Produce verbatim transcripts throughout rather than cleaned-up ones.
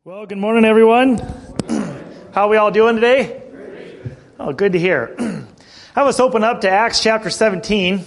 Well, good morning, everyone. How are we all doing today? Oh, good to hear. Have us open up to Acts chapter seventeen.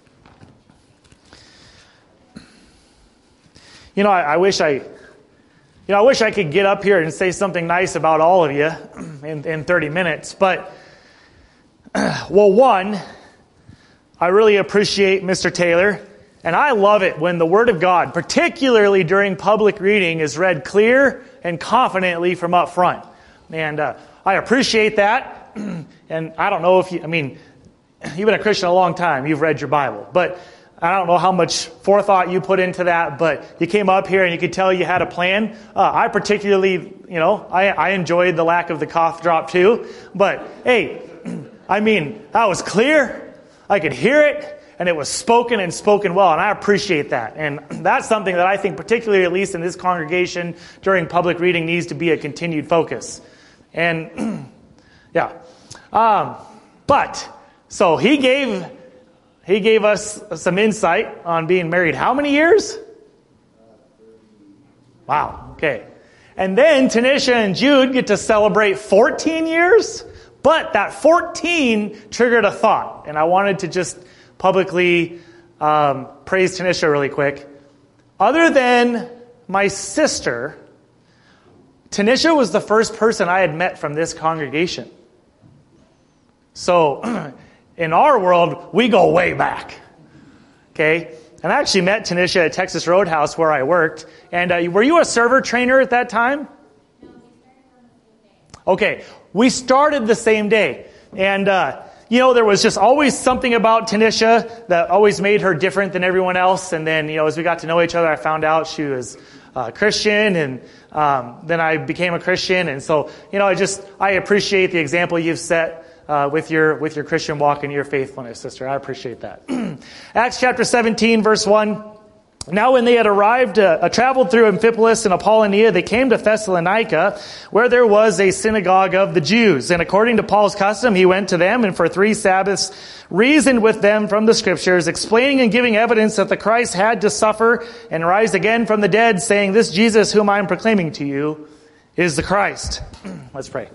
You know, I, I wish I, you know, I wish I could get up here and say something nice about all of you in, in thirty minutes. But, well, one, I really appreciate Mister Taylor. And I love it when the Word of God, particularly during public reading, is read clear and confidently from up front. And uh, I appreciate that. And I don't know if you, I mean, you've been a Christian a long time. You've read your Bible. But I don't know how much forethought you put into that. But you came up here and you could tell you had a plan. Uh, I particularly, you know, I, I enjoyed the lack of the cough drop too. But, hey, I mean, that was clear. I could hear it. And it was spoken and spoken well, and I appreciate that. And that's something that I think, particularly at least in this congregation, during public reading, needs to be a continued focus. And, yeah. Um, but, so he gave he gave us some insight on being married how many years? Wow, okay. And then Tanisha and Jude get to celebrate fourteen years, but that fourteen triggered a thought, and I wanted to just publicly um, praise Tanisha really quick. Other than my sister, Tanisha was the first person I had met from this congregation. So in our world, we go way back. Okay? And I actually met Tanisha at Texas Roadhouse where I worked. And uh, were you a server trainer at that time? No, we started on the same day. Okay. We started the same day. And uh You know, there was just always something about Tanisha that always made her different than everyone else. And then, you know, as we got to know each other, I found out she was a Christian, and um, then I became a Christian. And so, you know, I just, I appreciate the example you've set uh, with your with your Christian walk and your faithfulness, sister. I appreciate that. Acts chapter seventeen, verse one. Now when they had arrived, uh, traveled through Amphipolis and Apollonia, they came to Thessalonica, where there was a synagogue of the Jews. And according to Paul's custom, he went to them and for three Sabbaths reasoned with them from the Scriptures, explaining and giving evidence that the Christ had to suffer and rise again from the dead, saying, "This Jesus whom I am proclaiming to you is the Christ." Let's pray.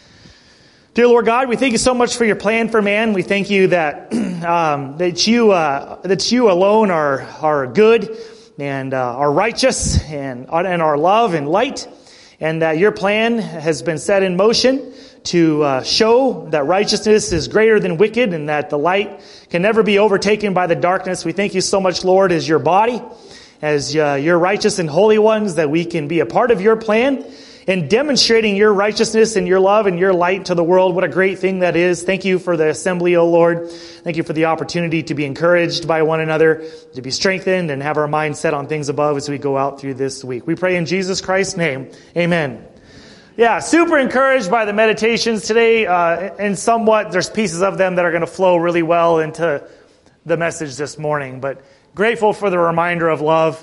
Dear Lord God, we thank you so much for your plan for man. We thank you that um, that you uh, that you alone are are good and uh, are righteous and and are love and light, and that your plan has been set in motion to uh, show that righteousness is greater than wicked and that the light can never be overtaken by the darkness. We thank you so much, Lord, as your body, as uh, your righteous and holy ones, that we can be a part of your plan. And demonstrating your righteousness and your love and your light to the world. What a great thing that is. Thank you for the assembly, O Lord. Thank you for the opportunity to be encouraged by one another, to be strengthened and have our minds set on things above as we go out through this week. We pray in Jesus Christ's name. Amen. Yeah, super encouraged by the meditations today. Uh, and somewhat, there's pieces of them that are going to flow really well into the message this morning. But grateful for the reminder of love.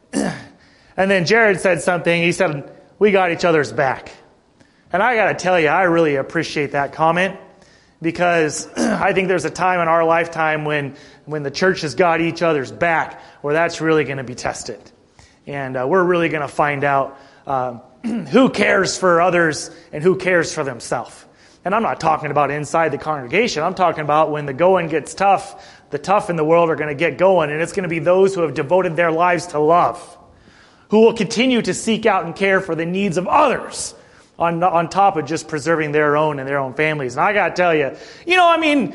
And then Jared said something. He said, "We got each other's back." And I got to tell you, I really appreciate that comment, because I think there's a time in our lifetime when when the church has got each other's back where that's really going to be tested. And uh, we're really going to find out uh, who cares for others and who cares for themselves. And I'm not talking about inside the congregation. I'm talking about when the going gets tough, the tough in the world are going to get going. And it's going to be those who have devoted their lives to love, who will continue to seek out and care for the needs of others on, on top of just preserving their own and their own families. And I got to tell you, you know, I mean,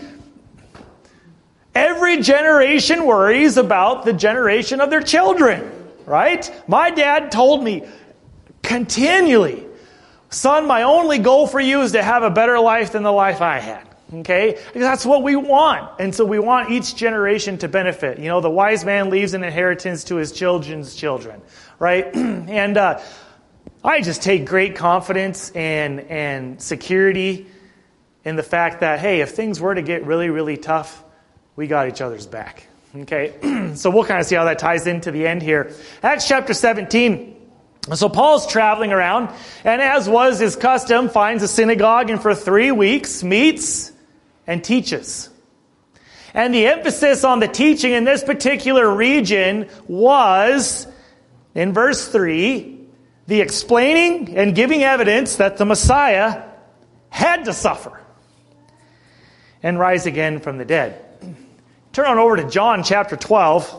every generation worries about the generation of their children, right? My dad told me continually, "Son, my only goal for you is to have a better life than the life I had." Okay? Because that's what we want. And so we want each generation to benefit. You know, the wise man leaves an inheritance to his children's children. Right? And uh, I just take great confidence and and security in the fact that, hey, if things were to get really, really tough, we got each other's back. Okay? So we'll kind of see how that ties into the end here. Acts chapter seventeen. So Paul's traveling around, and as was his custom, finds a synagogue and for three weeks meets and teaches. And the emphasis on the teaching in this particular region was, in verse three, the explaining and giving evidence that the Messiah had to suffer and rise again from the dead. Turn on over to John chapter twelve.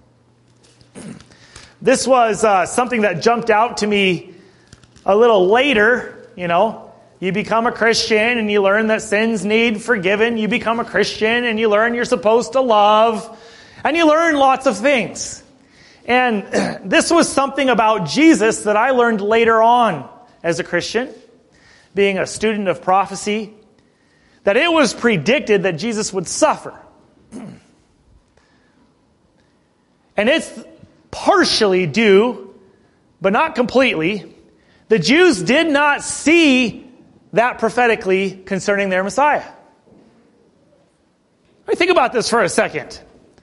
This was uh, something that jumped out to me a little later. You know, you become a Christian and you learn that sins need forgiven. You become a Christian and you learn you're supposed to love. And you learn lots of things. And this was something about Jesus that I learned later on as a Christian, being a student of prophecy, that it was predicted that Jesus would suffer. And it's partially due, but not completely. The Jews did not see that prophetically concerning their Messiah. Let me think about this for a second.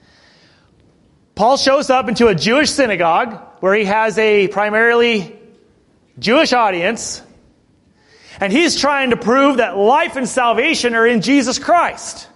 Paul shows up into a Jewish synagogue where he has a primarily Jewish audience, and he's trying to prove that life and salvation are in Jesus Christ.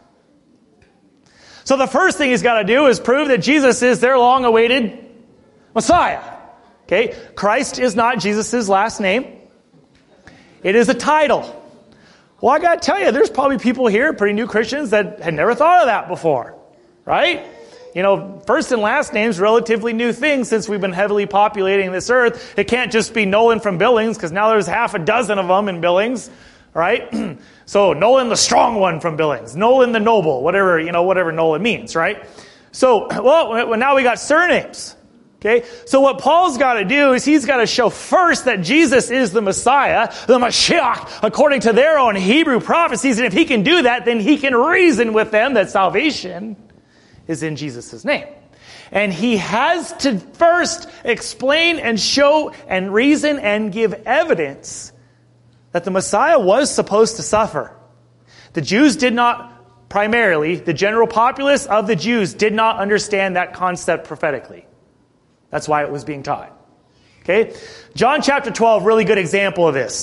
So the first thing he's got to do is prove that Jesus is their long-awaited Messiah. Okay? Christ is not Jesus' last name. It is a title. Well, I got to tell you, there's probably people here, pretty new Christians, that had never thought of that before. Right? You know, first and last names, relatively new things since we've been heavily populating this earth. It can't just be Nolan from Billings, because now there's half a dozen of them in Billings, right? So Nolan the strong one from Billings, Nolan the noble, whatever, you know, whatever Nolan means, right? So, well, now we got surnames. Okay? So what Paul's got to do is he's got to show first that Jesus is the Messiah, the Mashiach, according to their own Hebrew prophecies. And if he can do that, then he can reason with them that salvation is in Jesus' name. And he has to first explain and show and reason and give evidence that the Messiah was supposed to suffer. The Jews did not, primarily, the general populace of the Jews did not understand that concept prophetically. That's why it was being taught. Okay? John chapter twelve, really good example of this.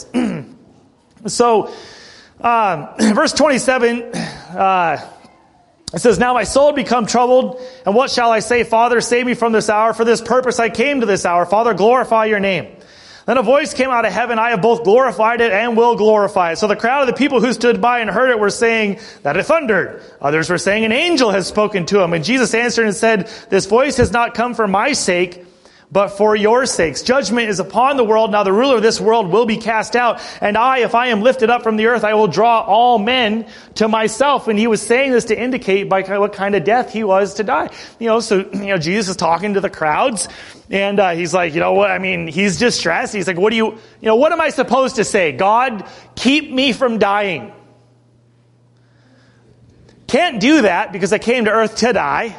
So, um, verse twenty-seven, uh, it says, "Now my soul had become troubled, and what shall I say? Father, save me from this hour. For this purpose I came to this hour. Father, glorify your name." Then a voice came out of heaven, "I have both glorified it and will glorify it." So the crowd of the people who stood by and heard it were saying that it thundered. Others were saying, "An angel has spoken to him." And Jesus answered and said, "This voice has not come for my sake, but for your sakes. Judgment is upon the world. Now the ruler of this world will be cast out. And I, if I am lifted up from the earth, I will draw all men to myself." And he was saying this to indicate by what kind of death he was to die. You know, so, you know, Jesus is talking to the crowds. And uh, he's like, you know what, I mean, he's distressed. He's like, what do you, you know, what am I supposed to say? God, keep me from dying. Can't do that because I came to earth to die.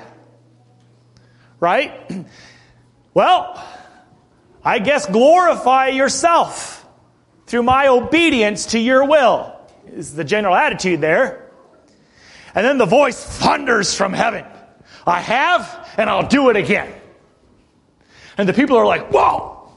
Right? Well, I guess glorify yourself through my obedience to your will, is the general attitude there. And then the voice thunders from heaven. I have, and I'll do it again. And the people are like, whoa.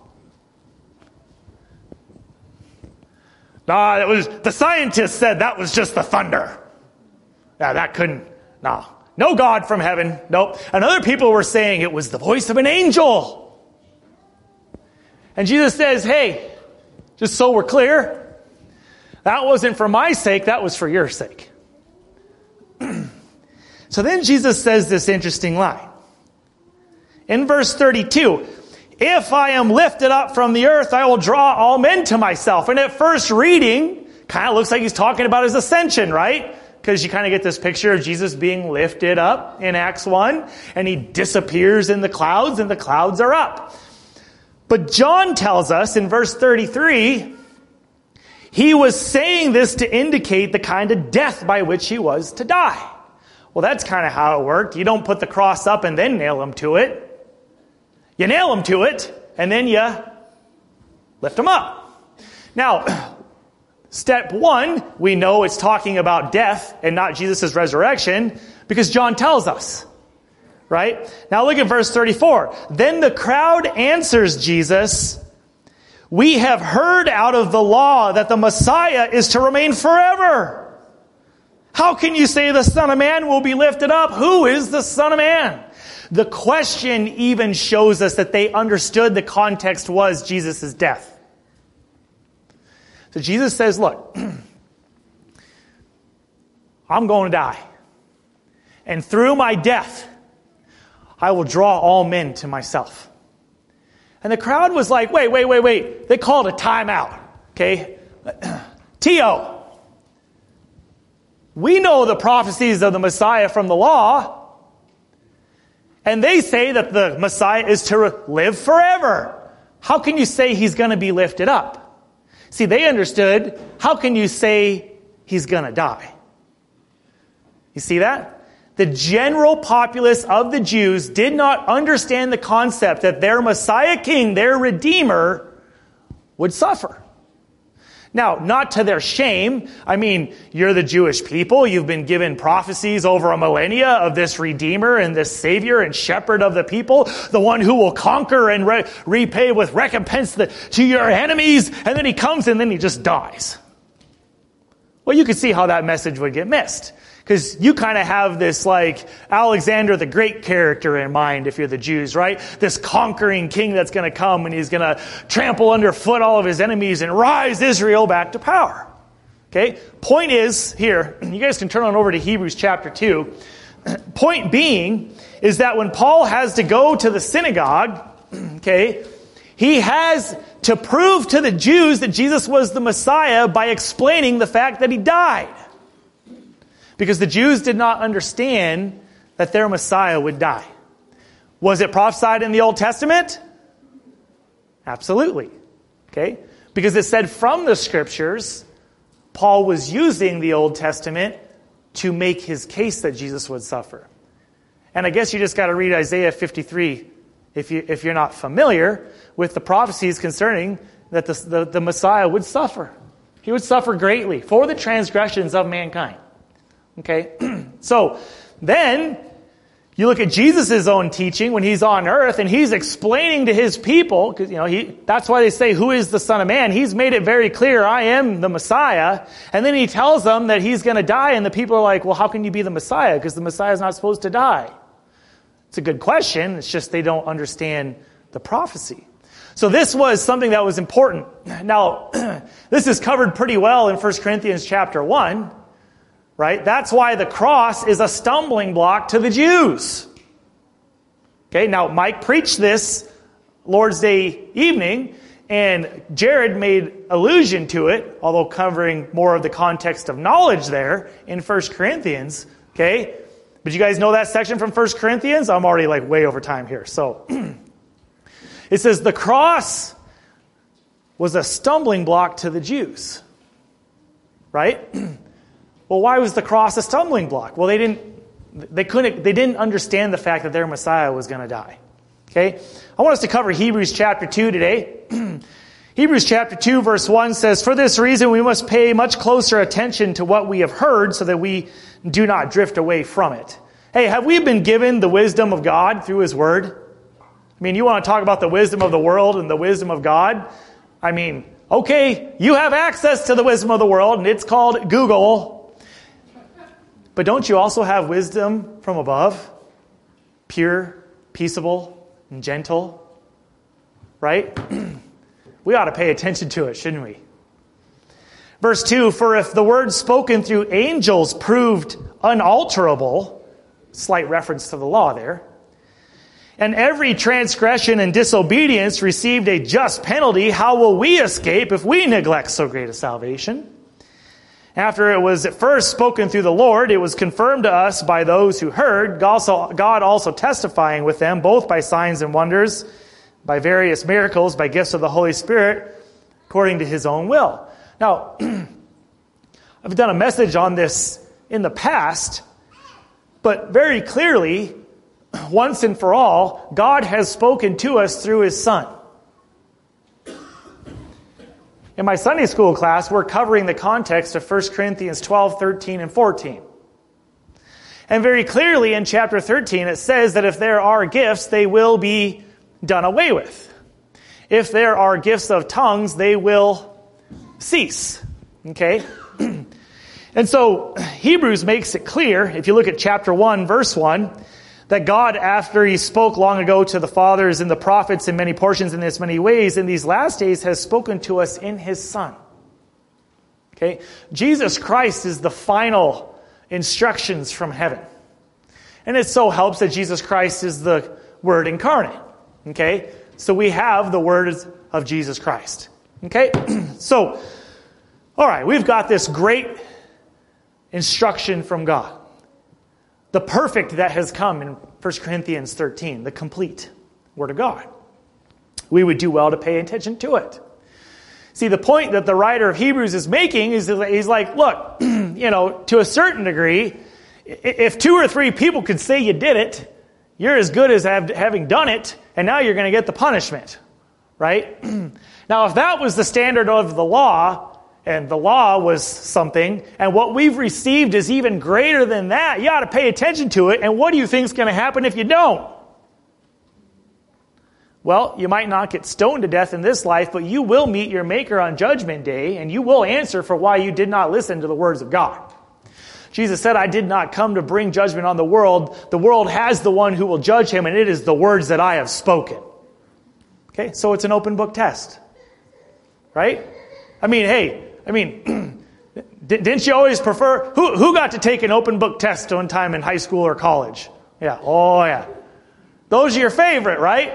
Nah, that was, the scientists said that was just the thunder. Yeah, that couldn't, nah. No God from heaven. Nope. And other people were saying it was the voice of an angel. And Jesus says, hey, just so we're clear, that wasn't for my sake, that was for your sake. So then Jesus says this interesting line. In verse thirty-two, "If I am lifted up from the earth, I will draw all men to myself." And at first reading, kind of looks like he's talking about his ascension, right? Because you kind of get this picture of Jesus being lifted up in Acts one, and he disappears in the clouds, and the clouds are up. But John tells us in verse thirty-three, he was saying this to indicate the kind of death by which he was to die. Well, that's kind of how it worked. You don't put the cross up and then nail him to it. You nail him to it, and then you lift him up. Now, step one, we know it's talking about death and not Jesus' resurrection because John tells us. Right? Now look at verse thirty-four. "Then the crowd answers Jesus, 'We have heard out of the law that the Messiah is to remain forever. How can you say the Son of Man will be lifted up? Who is the Son of Man?' The question even shows us that they understood the context was Jesus' death. So Jesus says, look, I'm going to die. And through my death, I will draw all men to myself. And the crowd was like, wait, wait, wait, wait. They called a timeout. Okay? T O We know the prophecies of the Messiah from the law. And they say that the Messiah is to live forever. How can you say he's going to be lifted up? See, they understood, how can you say he's going to die? You see that? The general populace of the Jews did not understand the concept that their Messiah King, their Redeemer, would suffer. Now, not to their shame. I mean, you're the Jewish people. You've been given prophecies over a millennia of this Redeemer and this Savior and Shepherd of the people, the one who will conquer and re- repay with recompense the, to your enemies. And then he comes and then he just dies. Well, you could see how that message would get missed. Because you kind of have this like Alexander the Great character in mind if you're the Jews, right? This conquering king that's going to come and he's going to trample underfoot all of his enemies and rise Israel back to power. Okay? Point is here, you guys can turn on over to Hebrews chapter two. Point being is that when Paul has to go to the synagogue, okay, he has to prove to the Jews that Jesus was the Messiah by explaining the fact that he died. Because the Jews did not understand that their Messiah would die. Was it prophesied in the Old Testament? Absolutely. Okay? Because it said from the Scriptures, Paul was using the Old Testament to make his case that Jesus would suffer. And I guess you just got to read Isaiah fifty-three if, you, if you're not familiar with the prophecies concerning that the, the, the Messiah would suffer. He would suffer greatly for the transgressions of mankind. Okay, so then you look at Jesus' own teaching when he's on earth and he's explaining to his people, because you know he that's why they say, who is the Son of Man? He's made it very clear, I am the Messiah. And then he tells them that he's going to die, and the people are like, well, how can you be the Messiah? Because the Messiah is not supposed to die. It's a good question. It's just they don't understand the prophecy. So this was something that was important. Now, this is covered pretty well in First Corinthians chapter one. Right? That's why the cross is a stumbling block to the Jews. Okay, now Mike preached this Lord's Day evening, and Jared made allusion to it, although covering more of the context of knowledge there in First Corinthians. Okay? But you guys know that section from First Corinthians? I'm already like way over time here. So it says the cross was a stumbling block to the Jews. Right? Well, why was the cross a stumbling block? Well, they didn't, they couldn't, they didn't understand the fact that their Messiah was going to die. Okay? I want us to cover Hebrews chapter two today. Hebrews chapter two verse one says, for this reason we must pay much closer attention to what we have heard so that we do not drift away from it. Hey, have we been given the wisdom of God through His Word? I mean, you want to talk about the wisdom of the world and the wisdom of God? I mean, okay, you have access to the wisdom of the world, and it's called Google. But don't you also have wisdom from above? Pure, peaceable, and gentle. Right? We ought to pay attention to it, shouldn't we? Verse two, for if the word spoken through angels proved unalterable, slight reference to the law there, and every transgression and disobedience received a just penalty, how will we escape if we neglect so great a salvation? After it was at first spoken through the Lord, it was confirmed to us by those who heard, God also testifying with them, both by signs and wonders, by various miracles, by gifts of the Holy Spirit, according to His own will. Now, I've done a message on this in the past, but very clearly, once and for all, God has spoken to us through His Son. In my Sunday school class, we're covering the context of First Corinthians twelve, thirteen, and fourteen. And very clearly in chapter thirteen, it says that if there are gifts, they will be done away with. If there are gifts of tongues, they will cease. Okay? And so Hebrews makes it clear, if you look at chapter one, verse one, that God, after he spoke long ago to the fathers and the prophets in many portions in this many ways, in these last days has spoken to us in his Son. Okay? Jesus Christ is the final instructions from heaven. And it so helps that Jesus Christ is the Word incarnate. Okay? So we have the words of Jesus Christ. Okay? So, all right, we've got this great instruction from God. The perfect that has come in First Corinthians thirteen, the complete Word of God. We would do well to pay attention to it. See, the point that the writer of Hebrews is making is that he's like, look, you know, to a certain degree, if two or three people could say you did it, you're as good as having done it, and now you're going to get the punishment, right? Now, if that was the standard of the law, and the law was something, and what we've received is even greater than that, you ought to pay attention to it, and what do you think is going to happen if you don't? Well, you might not get stoned to death in this life, but you will meet your Maker on Judgment Day, and you will answer for why you did not listen to the words of God. Jesus said, I did not come to bring judgment on the world. The world has the one who will judge him, and it is the words that I have spoken. Okay, so it's an open book test. Right? I mean, hey, I mean, didn't you always prefer, who, who got to take an open book test one time in high school or college? Yeah, oh yeah. Those are your favorite, right?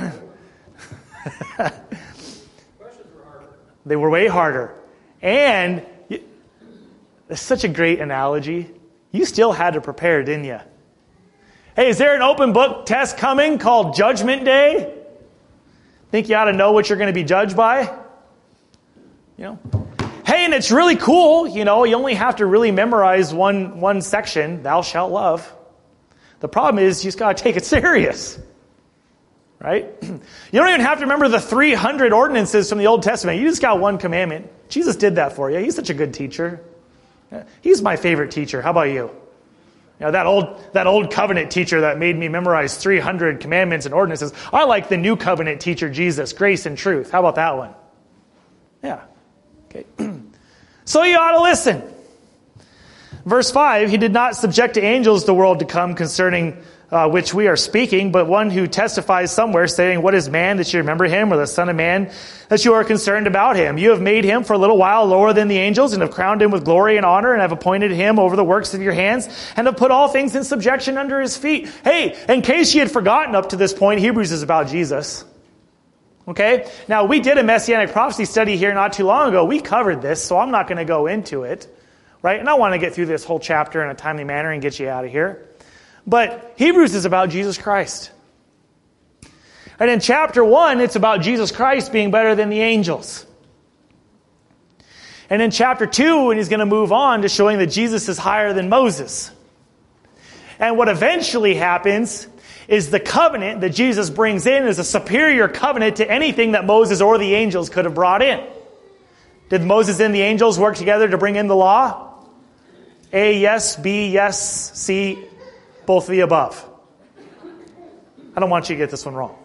They were way harder. And it's such a great analogy. You still had to prepare, didn't you? Hey, is there an open book test coming called Judgment Day? Think you ought to know what you're going to be judged by? You know? Hey, and it's really cool. You know, you only have to really memorize one, one section, thou shalt love. The problem is you just got to take it serious. Right? You don't even have to remember the three hundred ordinances from the Old Testament. You just got one commandment. Jesus did that for you. He's such a good teacher. He's my favorite teacher. How about you? You know, that old that old covenant teacher that made me memorize three hundred commandments and ordinances. I like the new covenant teacher, Jesus, grace and truth. How about that one? Yeah. Okay. So you ought to listen. Verse five, he did not subject to angels the world to come concerning uh, which we are speaking, but one who testifies somewhere saying, what is man that you remember him, or the son of man that you are concerned about him? You have made him for a little while lower than the angels, and have crowned him with glory and honor, and have appointed him over the works of your hands, and have put all things in subjection under his feet. Hey, in case you had forgotten up to this point, Hebrews is about Jesus. Okay? Now, we did a Messianic prophecy study here not too long ago. We covered this, so I'm not going to go into it. Right? And I want to get through this whole chapter in a timely manner and get you out of here. But Hebrews is about Jesus Christ. And in chapter one, it's about Jesus Christ being better than the angels. And in chapter two, and he's going to move on to showing that Jesus is higher than Moses. And what eventually happens is the covenant that Jesus brings in is a superior covenant to anything that Moses or the angels could have brought in. Did Moses and the angels work together to bring in the law? A, yes. B, yes. C, both of the above. I don't want you to get this one wrong.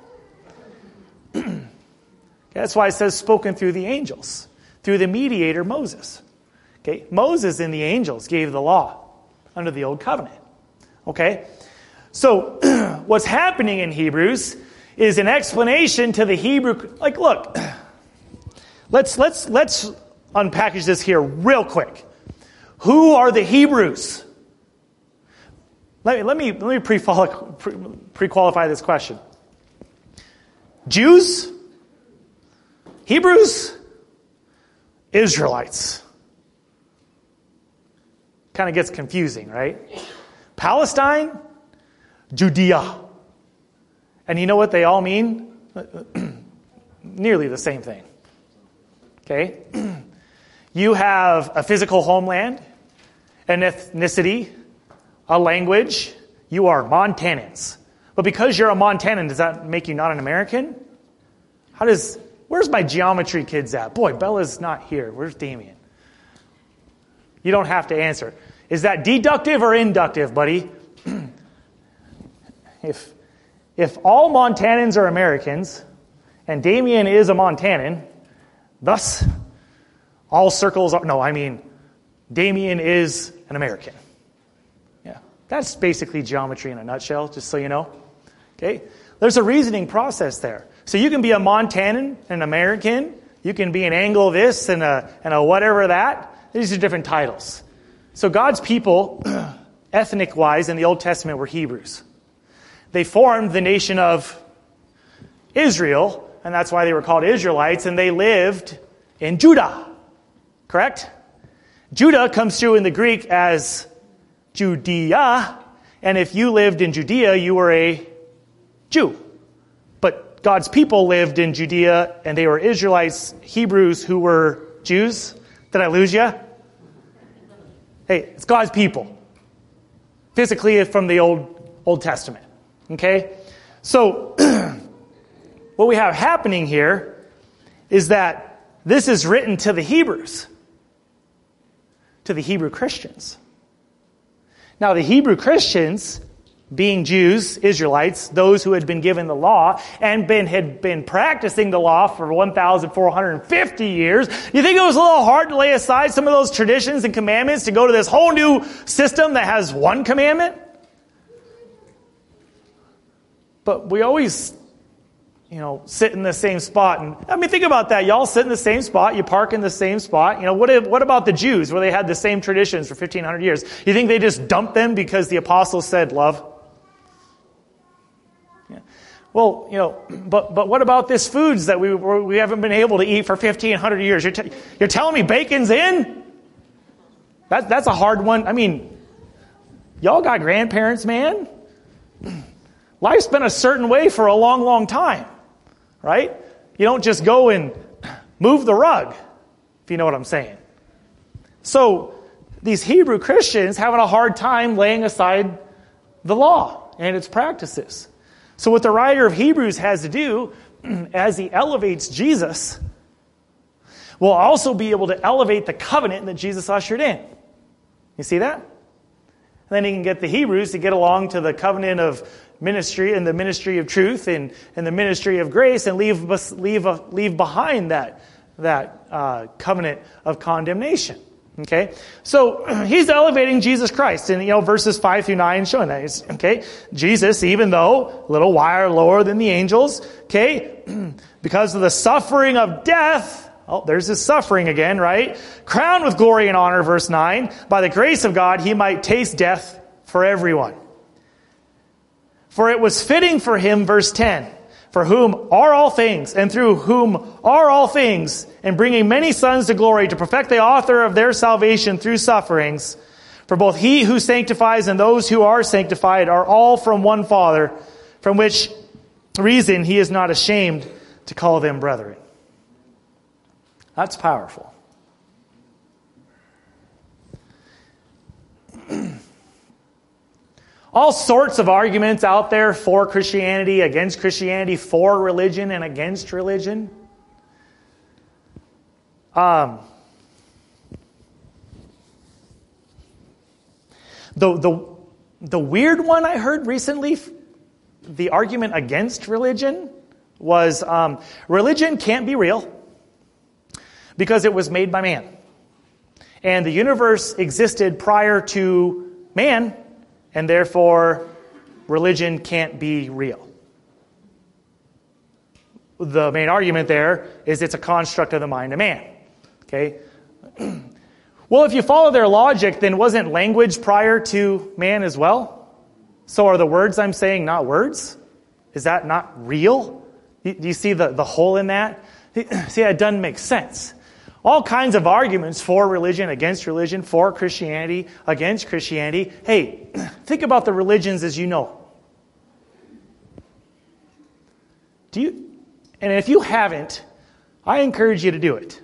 That's why it says spoken through the angels, through the mediator Moses. Okay, Moses and the angels gave the law under the old covenant. Okay, so what's happening in Hebrews is an explanation to the Hebrew. Like, look, let's let's let's unpackage this here real quick. Who are the Hebrews? Let me let me let me pre-qualify this question. Jews? Hebrews? Israelites. Kind of gets confusing, right? Palestine? Judea. And you know what they all mean? Nearly the same thing. Okay? You have a physical homeland, an ethnicity, a language. You are Montanans. But because you're a Montanan, does that make you not an American? How does... Where's my geometry kids at? Boy, Bella's not here. Where's Damien? You don't have to answer. Is that deductive or inductive, buddy? if if all Montanans are Americans, and Damien is a Montanan, thus all circles are... No, I mean, Damien is an American. Yeah. That's basically geometry in a nutshell, just so you know. Okay? There's a reasoning process there. So you can be a Montanan, an American. You can be an Anglo this and a, and a whatever that. These are different titles. So God's people, ethnic-wise, in the Old Testament were Hebrews. They formed the nation of Israel, and that's why they were called Israelites, and they lived in Judah. Correct? Judah comes through in the Greek as Judea, and if you lived in Judea, you were a Jew. But God's people lived in Judea, and they were Israelites, Hebrews who were Jews. Did I lose you? Hey, it's God's people. Physically from the Old, Old Testament. Okay? So, what we have happening here is that this is written to the Hebrews. To the Hebrew Christians. Now, the Hebrew Christians, being Jews, Israelites, those who had been given the law and been had been practicing the law for one thousand four hundred fifty years, you think it was a little hard to lay aside some of those traditions and commandments to go to this whole new system that has one commandment? But we always, you know, sit in the same spot. And I mean, think about that. Y'all sit in the same spot. You park in the same spot. You know, what if, what about the Jews where they had the same traditions for fifteen hundred years? You think they just dumped them because the apostles said love? Yeah. Well, you know, but but what about this foods that we we haven't been able to eat for fifteen hundred years? You're, t- you're telling me bacon's in? That, that's a hard one. I mean, y'all got grandparents, man. Life's been a certain way for a long, long time, right? You don't just go and move the rug, if you know what I'm saying. So these Hebrew Christians having a hard time laying aside the law and its practices. So what the writer of Hebrews has to do, as he elevates Jesus, will also be able to elevate the covenant that Jesus ushered in. You see that? And then he can get the Hebrews to get along to the covenant of ministry and the ministry of truth and, and the ministry of grace and leave leave leave behind that that uh, covenant of condemnation. Okay, so he's elevating Jesus Christ, and you know verses five through nine showing that. It's, okay, Jesus, even though a little while lower than the angels, okay, because of the suffering of death. Oh, there's his suffering again, right? Crowned with glory and honor, verse nine. By the grace of God, he might taste death for everyone. For it was fitting for him, verse ten, for whom are all things, and through whom are all things, and bringing many sons to glory, to perfect the author of their salvation through sufferings. For both he who sanctifies and those who are sanctified are all from one Father, from which reason he is not ashamed to call them brethren. That's powerful. All sorts of arguments out there for Christianity, against Christianity, for religion, and against religion. Um, the, the, the weird one I heard recently, the argument against religion, was um, religion can't be real because it was made by man. And the universe existed prior to man, and therefore, religion can't be real. The main argument there is it's a construct of the mind of man. Okay? Well, if you follow their logic, then wasn't language prior to man as well? So are the words I'm saying not words? Is that not real? Do you see the, the hole in that? See, that doesn't make sense. All kinds of arguments for religion, against religion, for Christianity, against Christianity. Hey, think about the religions as you know. Do you? And if you haven't, I encourage you to do it.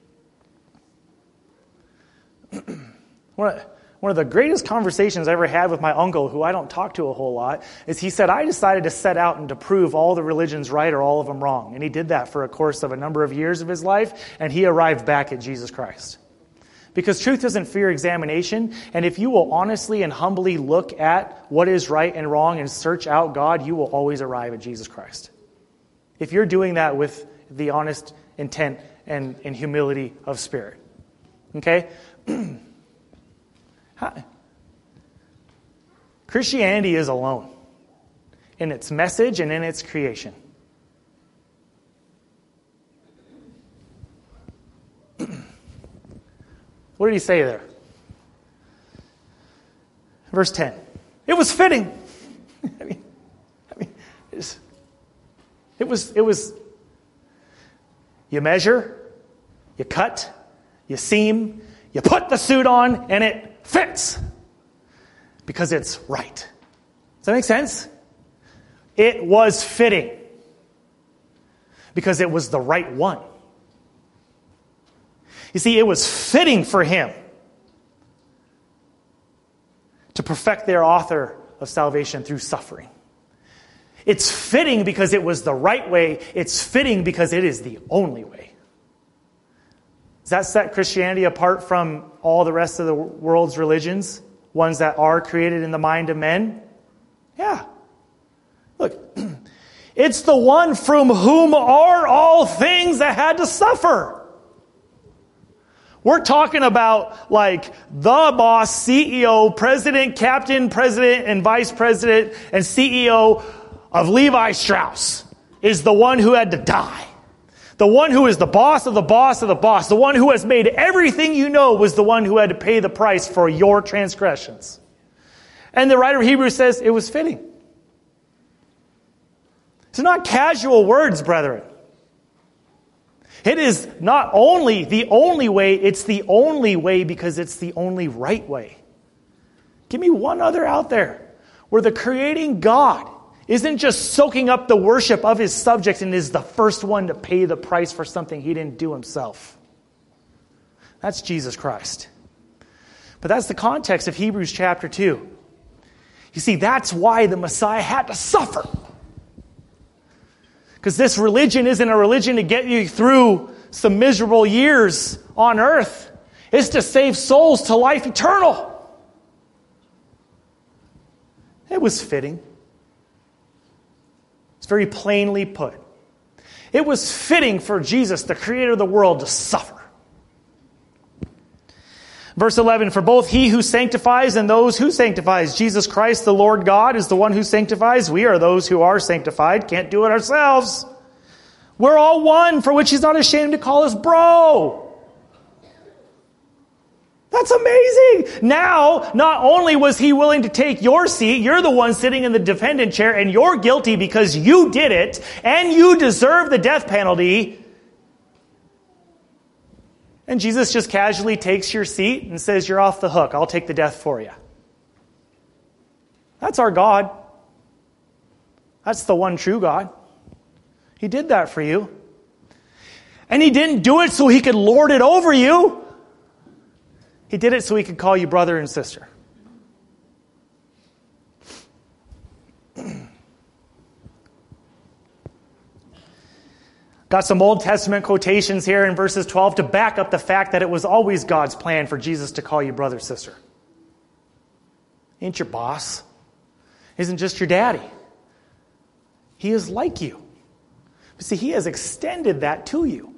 One of, one of the greatest conversations I ever had with my uncle, who I don't talk to a whole lot, is he said, I decided to set out and to prove all the religions right or all of them wrong. And he did that for a course of a number of years of his life, and he arrived back at Jesus Christ. Because truth doesn't fear examination, and if you will honestly and humbly look at what is right and wrong and search out God, you will always arrive at Jesus Christ. If you're doing that with the honest intent and, and humility of spirit. Okay? Christianity is alone in its message and in its creation. What did he say there? Verse ten. It was fitting. I mean, I mean it was, it was, you measure, you cut, you seam, you put the suit on, and it fits. Because it's right. Does that make sense? It was fitting. Because it was the right one. You see, it was fitting for him to perfect their author of salvation through suffering. It's fitting because it was the right way. It's fitting because it is the only way. Does that set Christianity apart from all the rest of the world's religions? Ones that are created in the mind of men? Yeah. Look, it's the one from whom are all things that had to suffer. We're talking about like the boss, C E O, president, captain, president, and vice president, and C E O of Levi Strauss is the one who had to die. The one who is the boss of the boss of the boss. The one who has made everything you know was the one who had to pay the price for your transgressions. And the writer of Hebrews says it was fitting. It's not casual words, brethren. It is not only the only way, it's the only way because it's the only right way. Give me one other out there where the creating God isn't just soaking up the worship of his subjects and is the first one to pay the price for something he didn't do himself. That's Jesus Christ. But that's the context of Hebrews chapter two. You see, that's why the Messiah had to suffer. Because this religion isn't a religion to get you through some miserable years on earth. It's to save souls to life eternal. It was fitting. It's very plainly put. It was fitting for Jesus, the creator of the world, to suffer. Verse eleven, for both he who sanctifies and those who sanctifies, Jesus Christ, the Lord God, is the one who sanctifies. We are those who are sanctified. Can't do it ourselves. We're all one, for which he's not ashamed to call us bro. That's amazing. Now, not only was he willing to take your seat, you're the one sitting in the defendant chair, and you're guilty because you did it, and you deserve the death penalty. And Jesus just casually takes your seat and says, you're off the hook. I'll take the death for you. That's our God. That's the one true God. He did that for you. And he didn't do it so he could lord it over you. He did it so he could call you brother and sister. Got some Old Testament quotations here in verses twelve to back up the fact that it was always God's plan for Jesus to call you brother, sister. He ain't your boss. He isn't just your daddy. He is like you. But see, he has extended that to you.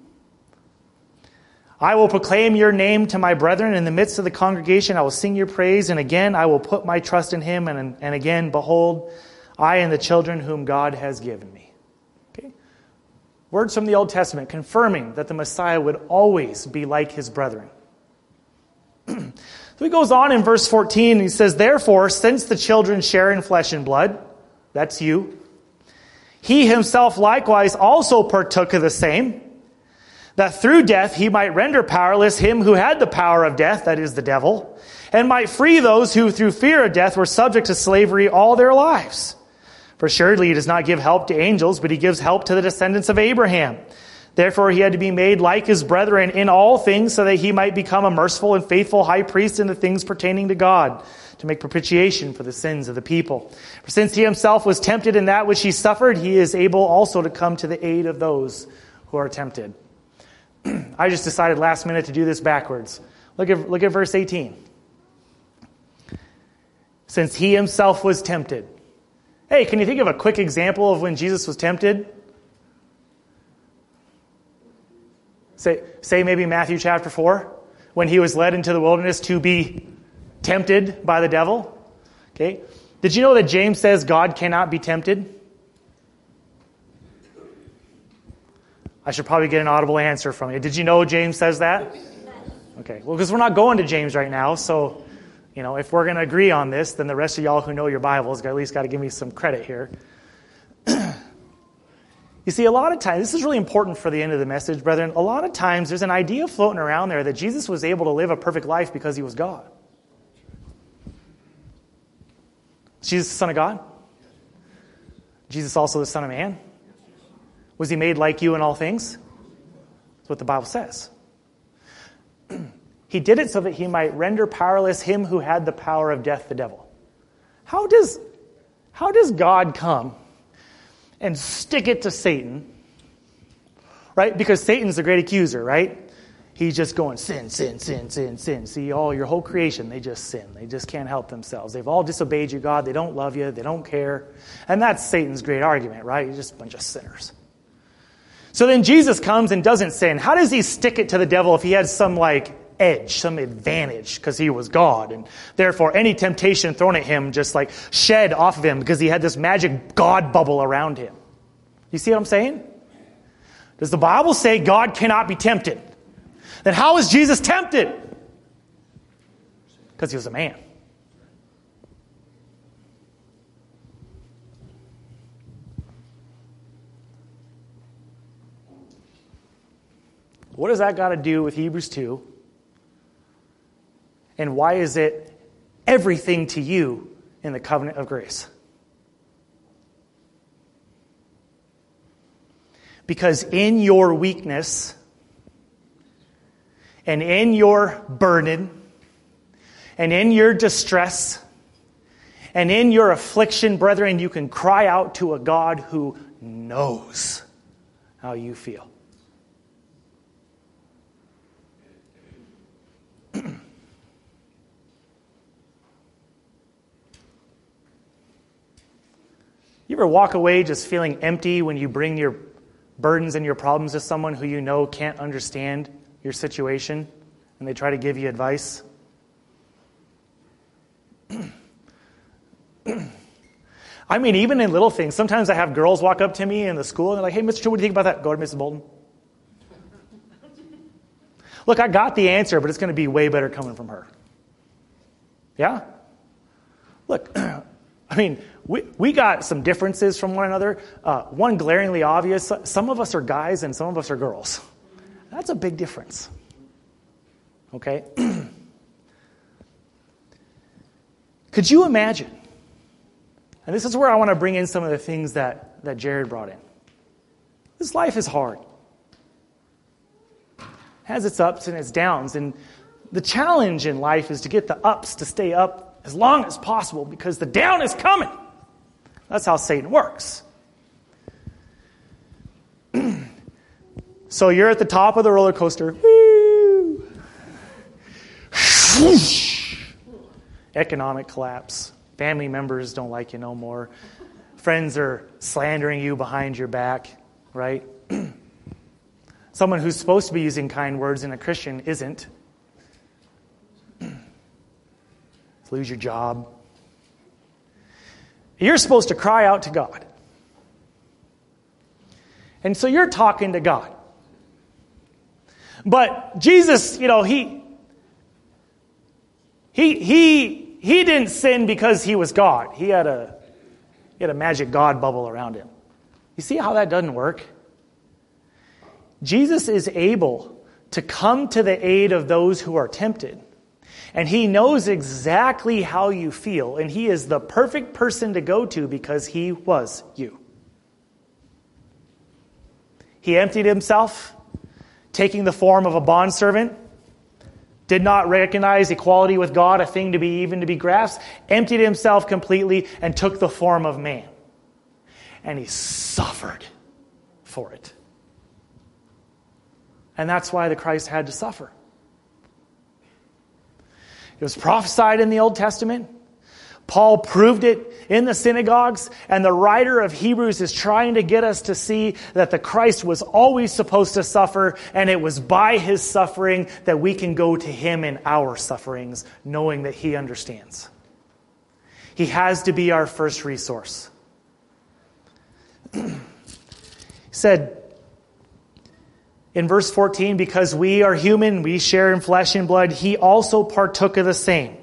I will proclaim your name to my brethren. In the midst of the congregation, I will sing your praise. And again, I will put my trust in him. And, and again, behold, I and the children whom God has given me. Okay? Words from the Old Testament confirming that the Messiah would always be like his brethren. So he goes on in verse fourteen, and he says, therefore, since the children share in flesh and blood, that's you, he himself likewise also partook of the same, that through death he might render powerless him who had the power of death, that is the devil, and might free those who through fear of death were subject to slavery all their lives. For surely he does not give help to angels, but he gives help to the descendants of Abraham. Therefore he had to be made like his brethren in all things, so that he might become a merciful and faithful high priest in the things pertaining to God, to make propitiation for the sins of the people. For since he himself was tempted in that which he suffered, he is able also to come to the aid of those who are tempted. I just decided last minute to do this backwards. Look at, look at verse eighteen. Since he himself was tempted. Hey, can you think of a quick example of when Jesus was tempted? Say, say maybe Matthew chapter four, when he was led into the wilderness to be tempted by the devil. Okay. Did you know that James says God cannot be tempted? I should probably get an audible answer from you. Did you know James says that? Okay, well, because we're not going to James right now, so, you know, if we're going to agree on this, then the rest of y'all who know your Bibles at least got to give me some credit here. You see, a lot of times, this is really important for the end of the message, brethren. A lot of times, there's an idea floating around there that Jesus was able to live a perfect life because he was God. Is Jesus the Son of God? Jesus also the Son of Man? Was he made like you in all things? That's what the Bible says. He did it so that he might render powerless him who had the power of death, the devil. How does, how does God come and stick it to Satan? Right? Because Satan's the great accuser, right? He's just going, sin, sin, sin, sin, sin. See, all your whole creation, they just sin. They just can't help themselves. They've all disobeyed you, God. They don't love you. They don't care. And that's Satan's great argument, right? He's just a bunch of sinners. So then Jesus comes and doesn't sin. How does he stick it to the devil if he had some, like, edge, some advantage because he was God? And therefore, any temptation thrown at him just, like, shed off of him because he had this magic God bubble around him. You see what I'm saying? Does the Bible say God cannot be tempted? Then how is Jesus tempted? Because he was a man. What does that got to do with Hebrews two? And why is it everything to you in the covenant of grace? Because in your weakness and in your burden and in your distress and in your affliction, brethren, you can cry out to a God who knows how you feel. You ever walk away just feeling empty when you bring your burdens and your problems to someone who you know can't understand your situation and they try to give you advice? I mean, even in little things. Sometimes I have girls walk up to me in the school and they're like, hey, Mister Chu, what do you think about that? Go to Missus Bolton. Look, I got the answer, but it's going to be way better coming from her. Yeah? Look, I mean, we, we got some differences from one another. Uh, one glaringly obvious, some of us are guys and some of us are girls. That's a big difference. Okay? Could you imagine? And this is where I want to bring in some of the things that, that Jared brought in. This life is hard. It has its ups and its downs. And the challenge in life is to get the ups to stay up as long as possible because the down is coming. That's how Satan works. So you're at the top of the roller coaster. Woo! Economic collapse. Family members don't like you no more. Friends are slandering you behind your back, right? Someone who's supposed to be using kind words and a Christian isn't. Lose your job. You're supposed to cry out to God. And so you're talking to God. But Jesus, you know, he he he he didn't sin because he was God. He had a he had a magic God bubble around him. You see how that doesn't work? Jesus is able to come to the aid of those who are tempted. And he knows exactly how you feel. And he is the perfect person to go to because he was you. He emptied himself, taking the form of a bondservant, did not recognize equality with God, a thing to be even to be grasped, emptied himself completely and took the form of man. And he suffered for it. And that's why the Christ had to suffer. It was prophesied in the Old Testament. Paul proved it in the synagogues, and the writer of Hebrews is trying to get us to see that the Christ was always supposed to suffer, and it was by his suffering that we can go to him in our sufferings, knowing that he understands. He has to be our first resource. He said in verse fourteen, because we are human, we share in flesh and blood, he also partook of the same.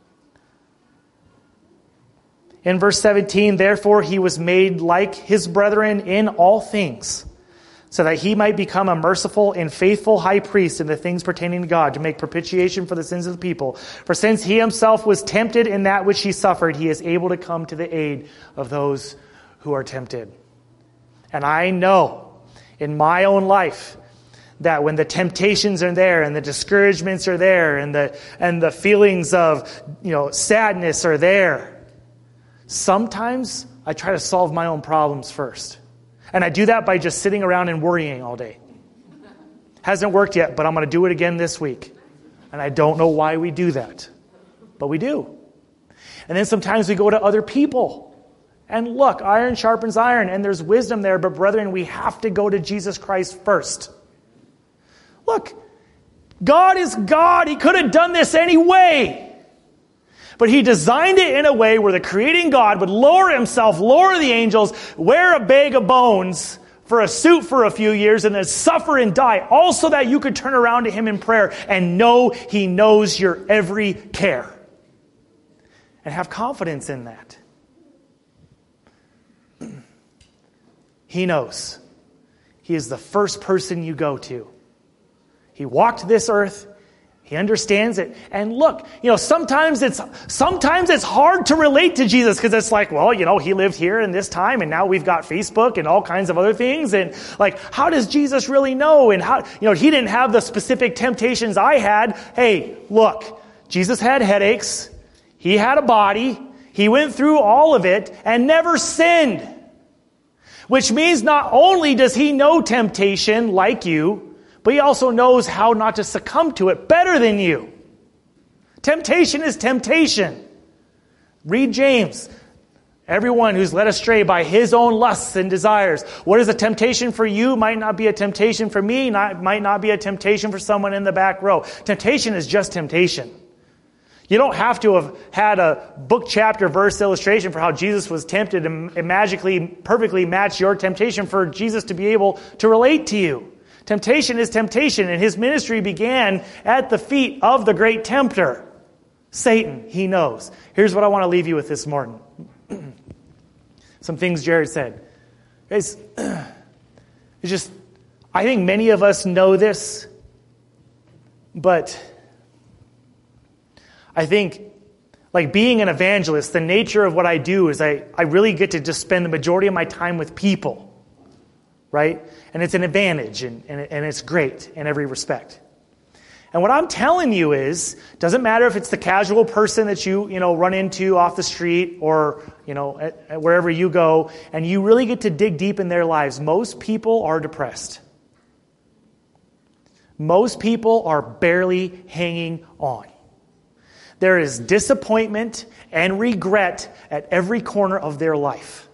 In verse seventeen, therefore he was made like his brethren in all things, so that he might become a merciful and faithful high priest in the things pertaining to God, to make propitiation for the sins of the people. For since he himself was tempted in that which he suffered, he is able to come to the aid of those who are tempted. And I know in my own life that when the temptations are there and the discouragements are there and the and the feelings of, you know, sadness are there, sometimes I try to solve my own problems first. And I do that by just sitting around and worrying all day. Hasn't worked yet, but I'm going to do it again this week. And I don't know why we do that, but we do. And then sometimes we go to other people. And look, iron sharpens iron, and there's wisdom there, but brethren, we have to go to Jesus Christ first. Look, God is God. He could have done this anyway. But he designed it in a way where the creating God would lower himself, lower the angels, wear a bag of bones for a suit for a few years, and then suffer and die, all so that you could turn around to him in prayer and know he knows your every care. And have confidence in that. He knows. He is the first person you go to. He walked this earth. He understands it. And look, you know, sometimes it's sometimes it's hard to relate to Jesus because it's like, well, you know, he lived here in this time and now we've got Facebook and all kinds of other things. And like, how does Jesus really know? And how, you know, he didn't have the specific temptations I had. Hey, look, Jesus had headaches. He had a body. He went through all of it and never sinned. Which means not only does he know temptation like you, but he also knows how not to succumb to it better than you. Temptation is temptation. Read James. Everyone who's led astray by his own lusts and desires. What is a temptation for you might not be a temptation for me, not, might not be a temptation for someone in the back row. Temptation is just temptation. You don't have to have had a book, chapter, verse illustration for how Jesus was tempted and magically, perfectly match your temptation for Jesus to be able to relate to you. Temptation is temptation, and his ministry began at the feet of the great tempter, Satan. He knows. Here's what I want to leave you with this morning. Some things Jared said. It's, it's just, I think many of us know this, but I think, like being an evangelist, the nature of what I do is I, I really get to just spend the majority of my time with people, right? And it's an advantage, and, and, and it's great in every respect. And what I'm telling you is, doesn't matter if it's the casual person that you, you know, run into off the street or, you know, at, at wherever you go, and you really get to dig deep in their lives. Most people are depressed. Most people are barely hanging on. There is disappointment and regret at every corner of their life.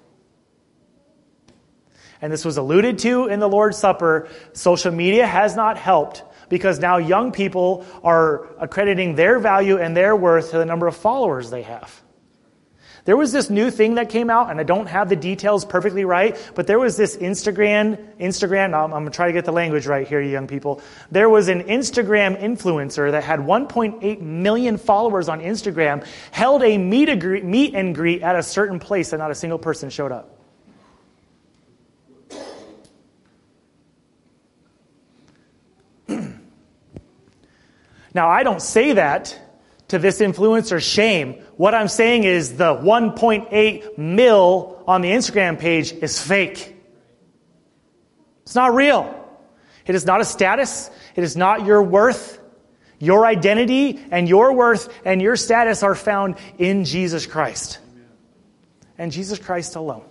And this was alluded to in the Lord's Supper. Social media has not helped because now young people are accrediting their value and their worth to the number of followers they have. There was this new thing that came out, and I don't have the details perfectly right, but there was this Instagram, Instagram, I'm, I'm going to try to get the language right here, you young people. There was an Instagram influencer that had one point eight million followers on Instagram, held a meet, and greet, meet and greet at a certain place, and not a single person showed up. Now, I don't say that to this influencer's shame. What I'm saying is the one point eight mil on the Instagram page is fake. It's not real. It is not a status. It is not your worth. Your identity and your worth and your status are found in Jesus Christ. And Jesus Christ alone.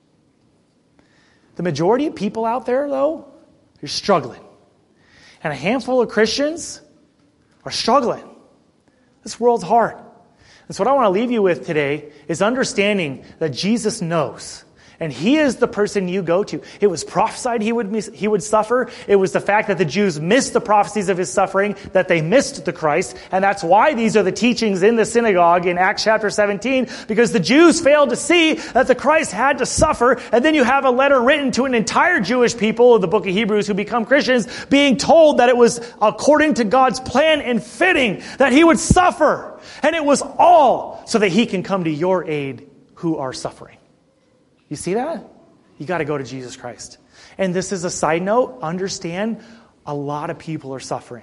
The majority of people out there, though, are struggling. And a handful of Christians are struggling. This world's hard. And so what I want to leave you with today is understanding that Jesus knows. And he is the person you go to. It was prophesied he would miss, he would suffer. It was the fact that the Jews missed the prophecies of his suffering, that they missed the Christ. And that's why these are the teachings in the synagogue in Acts chapter seventeen, because the Jews failed to see that the Christ had to suffer. And then you have a letter written to an entire Jewish people of the book of Hebrews who become Christians, being told that it was according to God's plan and fitting that he would suffer. And it was all so that he can come to your aid who are suffering. You see that? You got to go to Jesus Christ. And this is a side note. Understand, a lot of people are suffering.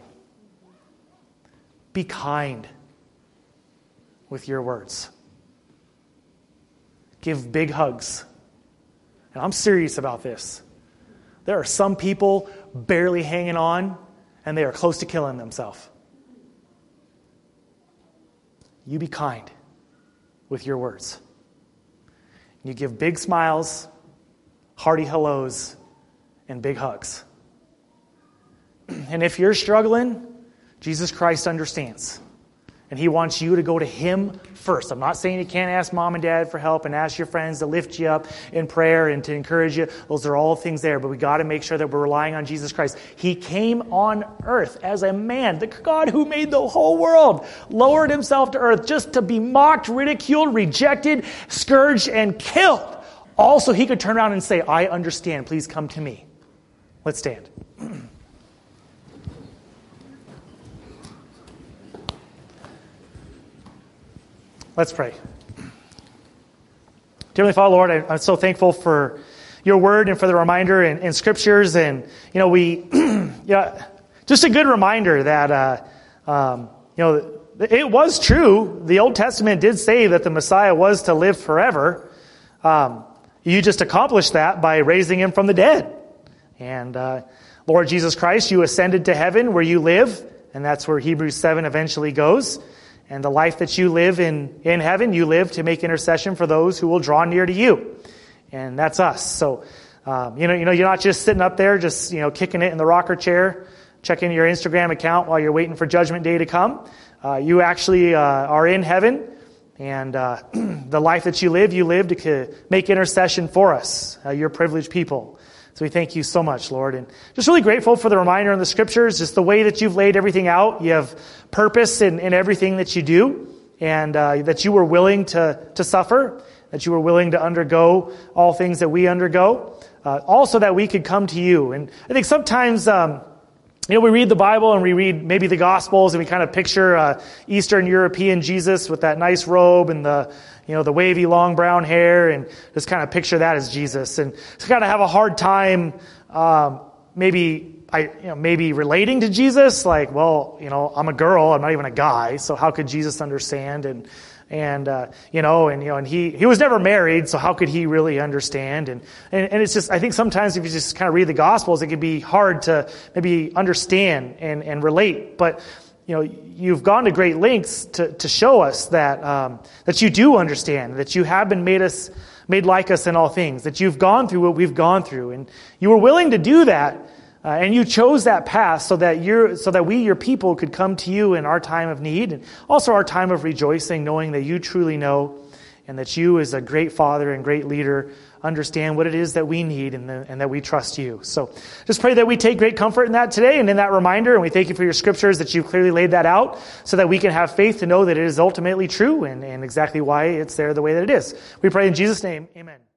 Be kind with your words. Give big hugs. And I'm serious about this. There are some people barely hanging on, and they are close to killing themselves. You be kind with your words. You give big smiles, hearty hellos, and big hugs. And if you're struggling, Jesus Christ understands. And he wants you to go to him first. I'm not saying you can't ask mom and dad for help and ask your friends to lift you up in prayer and to encourage you. Those are all things there. But we got to make sure that we're relying on Jesus Christ. He came on earth as a man. The God who made the whole world lowered himself to earth just to be mocked, ridiculed, rejected, scourged, and killed. Also, he could turn around and say, I understand. Please come to me. Let's stand. Let's pray. Dearly Father, Lord, I, I'm so thankful for your word and for the reminder in, in scriptures. And, you know, we, yeah, just a good reminder that, uh, um, you know, it was true. The Old Testament did say that the Messiah was to live forever. Um, you just accomplished that by raising him from the dead. And, uh, Lord Jesus Christ, you ascended to heaven where you live. And that's where Hebrews seven eventually goes. And the life that you live in, in heaven, you live to make intercession for those who will draw near to you. And that's us. So, um, you know, you know, you're not just sitting up there, just, you know, kicking it in the rocker chair, checking your Instagram account while you're waiting for Judgment Day to come. Uh, you actually uh, are in heaven. And uh, the life that you live, you live to make intercession for us, uh, your privileged people. So we thank you so much, Lord. And just really grateful for the reminder in the scriptures, just the way that you've laid everything out. You have purpose in, in everything that you do, and uh, that you were willing to, to suffer, that you were willing to undergo all things that we undergo. Uh, also that we could come to you. And I think sometimes, um, you know, we read the Bible and we read maybe the Gospels and we kind of picture uh, Eastern European Jesus with that nice robe and the, you know, the wavy long brown hair, and just kind of picture that as Jesus. And to kind of have a hard time, um, maybe, I, you know, maybe relating to Jesus. Like, well, you know, I'm a girl, I'm not even a guy, so how could Jesus understand? And, and, uh, you know, and, you know, and he, he was never married, so how could he really understand? And, and, and it's just, I think sometimes if you just kind of read the Gospels, it can be hard to maybe understand and, and relate. But, you know, you've gone to great lengths to, to show us that, um, that you do understand, that you have been made us, made like us in all things, that you've gone through what we've gone through. And you were willing to do that. Uh, and you chose that path so that you're, so that we, your people, could come to you in our time of need, and also our time of rejoicing, knowing that you truly know, and that you, as a great Father and great leader, understand what it is that we need, and, the, and that we trust you. So just pray that we take great comfort in that today and in that reminder, and we thank you for your scriptures that you've clearly laid that out so that we can have faith to know that it is ultimately true and, and exactly why it's there the way that it is. We pray in Jesus' name, amen.